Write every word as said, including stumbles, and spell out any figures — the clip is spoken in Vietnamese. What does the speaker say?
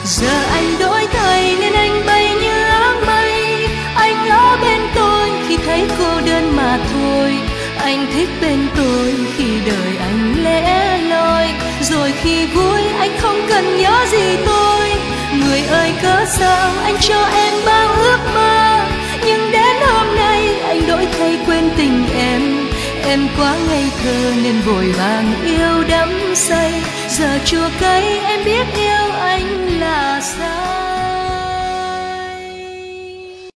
Giờ anh đổi thay nên anh bay như áng mây, anh ở bên tôi khi thấy cô đơn mà thôi. Anh thích bên tôi khi đời anh lẻ loi, rồi khi vui anh không cần nhớ gì tôi. Người ơi cớ sao anh cho em bao ước mơ, nhưng đến hôm nay anh đổi thay quên tình em. Em quá ngây thơ nên vội vàng yêu đắm say, giờ chua cay em biết yêu anh là sao.